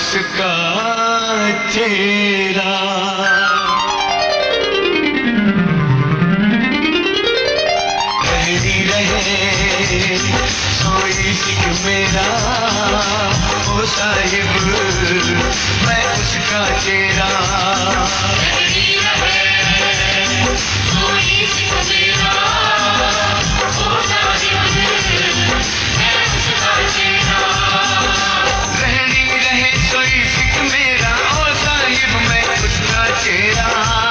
उसका चेहरा। सोई सिख मेरा ओ साहिब, मैं उसका चेहरा। सोई सिख मेरा ओ साहिब, मैं उसका चेहरा। रहनी रहे सोई सिख मेरा ओ साहिब, मैं उसका चेहरा।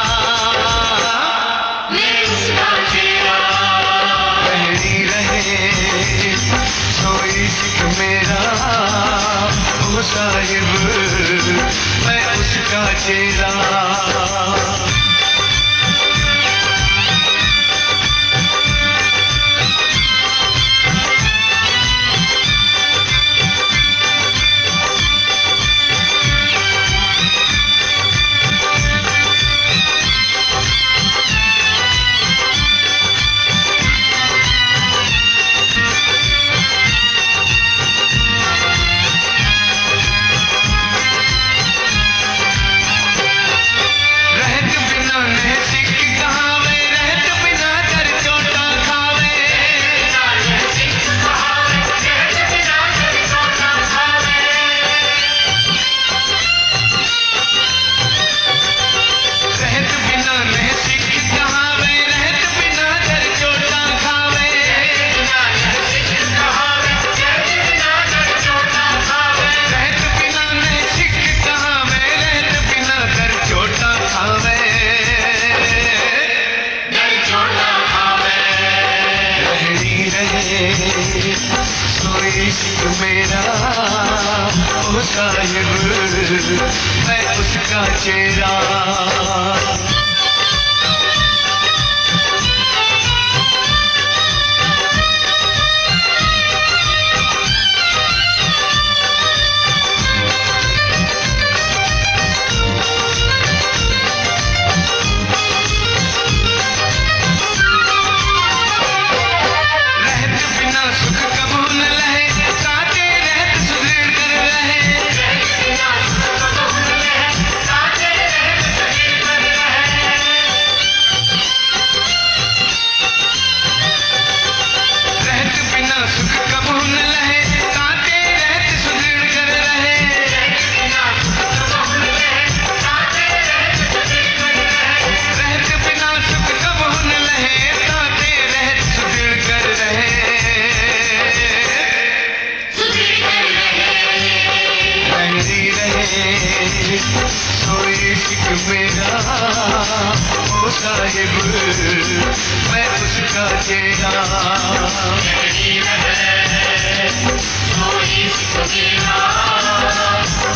मेरा ओ साहिब, मैं उसका चेहरा। सोई सिख मेरा ओ साहिब, मैं उसका चेहरा। सोई सिख मेरा ओ साहिब, मैं उसका चेहरा। सोई सिख मेरा